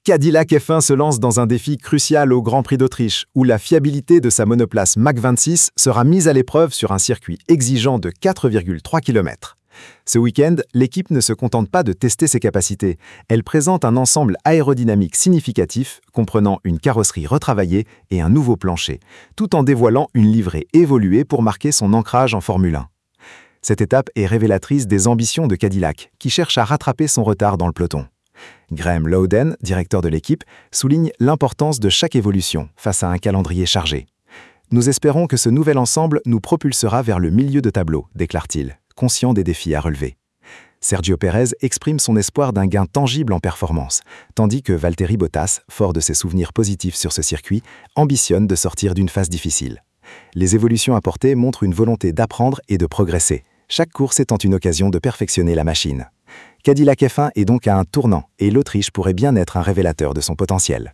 Cadillac F1 se lance dans un défi crucial au Grand Prix d'Autriche, où la fiabilité de sa monoplace Mach 26 sera mise à l'épreuve sur un circuit exigeant de 4,3 km. Ce week-end, l'équipe ne se contente pas de tester ses capacités. Elle présente un ensemble aérodynamique significatif, comprenant une carrosserie retravaillée et un nouveau plancher, tout en dévoilant une livrée évoluée pour marquer son ancrage en Formule 1. Cette étape est révélatrice des ambitions de Cadillac, qui cherche à rattraper son retard dans le peloton. Graham Lowden, directeur de l'équipe, souligne l'importance de chaque évolution face à un calendrier chargé. « Nous espérons que ce nouvel ensemble nous propulsera vers le milieu de tableau », déclare-t-il, conscient des défis à relever. Sergio Pérez exprime son espoir d'un gain tangible en performance, tandis que Valtteri Bottas, fort de ses souvenirs positifs sur ce circuit, ambitionne de sortir d'une phase difficile. Les évolutions apportées montrent une volonté d'apprendre et de progresser, chaque course étant une occasion de perfectionner la machine. Cadillac F1 est donc à un tournant et l'Autriche pourrait bien être un révélateur de son potentiel.